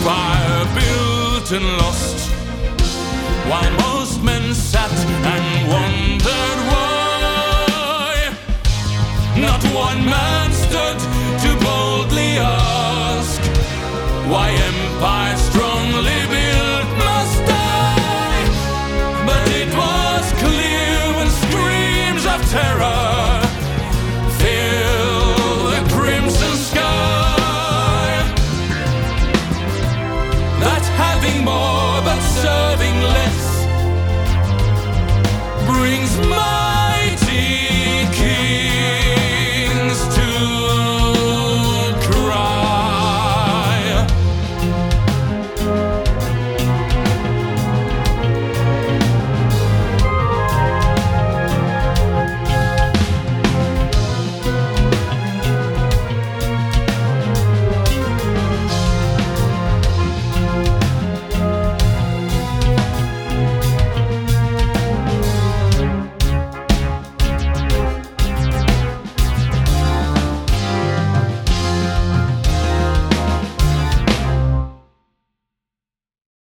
empire built and lost, while most men sat and wondered why. Not one man stood to boldly ask why empire strongly built must die. But it was clear when screams of terror